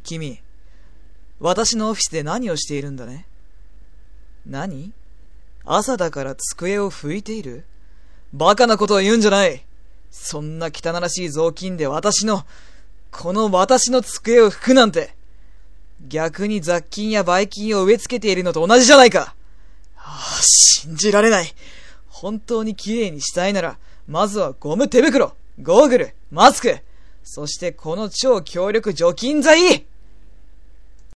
君、私のオフィスで何をしているんだね。何？朝だから机を拭いている？バカなことを言うんじゃない。そんな汚らしい雑巾で私の机を拭くなんて。逆に雑菌やばい菌を植え付けているのと同じじゃないか。信じられない。本当にきれいにしたいなら、まずはゴム手袋、ゴーグル、マスク、そしてこの超強力除菌剤。